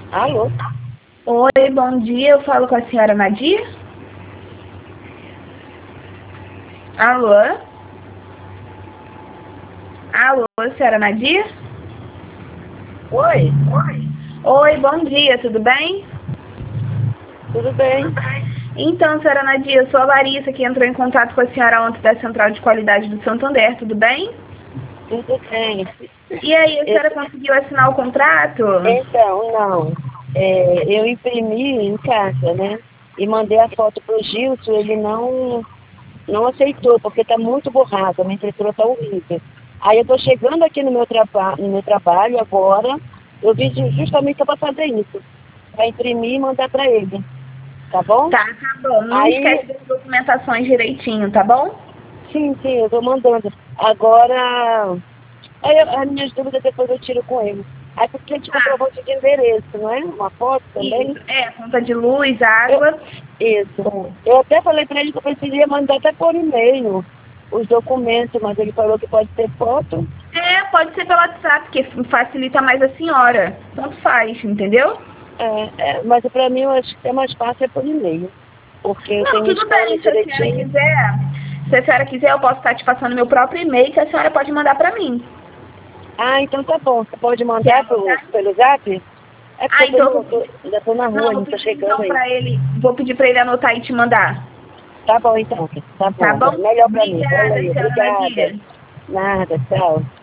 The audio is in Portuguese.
Alô? Oi, bom dia. Eu falo com a senhora Nadia? Alô? Alô, senhora Nadia? Oi, Oi, bom dia, tudo bem? tudo bem? Então, senhora Nadia, eu sou a Larissa, que entrou em contato com a senhora ontem da Central de Qualidade do Santander, tudo bem? Tudo bem. E aí, a Eu- senhora conseguiu assinar o contrato? Então, não. Eu imprimi em casa, né? E mandei a foto pro Gilson, ele não aceitou, porque tá muito borrado, a minha impressora tá horrível. Aí eu tô chegando aqui no meu trabalho agora, eu vim justamente para fazer isso, para imprimir e mandar para ele, tá bom? Tá bom. Não Aí esquece das documentações direitinho, tá bom? sim, eu tô mandando. Agora, as minhas dúvidas depois eu tiro com ele. Aí porque te Tá. comprovante de endereço, não é? Uma foto também? Isso. É, conta de luz, Eu, água. isso. Eu até falei para ele que eu precisaria mandar até por e-mail os documentos, mas ele falou que pode ter foto. É, pode ser pelo WhatsApp, que facilita mais a senhora. Tanto faz, entendeu? Mas para mim eu acho que é mais fácil é por e-mail. Porque eu Não, tenho tudo escola bem, se a senhora direitinho. quiser. Se a senhora quiser, eu posso estar te passando meu próprio e-mail que a senhora pode mandar para mim. Ah, então tá bom. Você pode Quer mandar anotar? pelo Zap? É porque Ah, eu tô então eu ainda tô na rua, não, vou ainda tô pedir chegando então aí. para ele, vou pedir para ele anotar e te mandar. Tá bom então, tá Tá bom. bom? Melhor pra mim. Obrigada, Valeu, senhora obrigada. Nadia. Nada, tchau.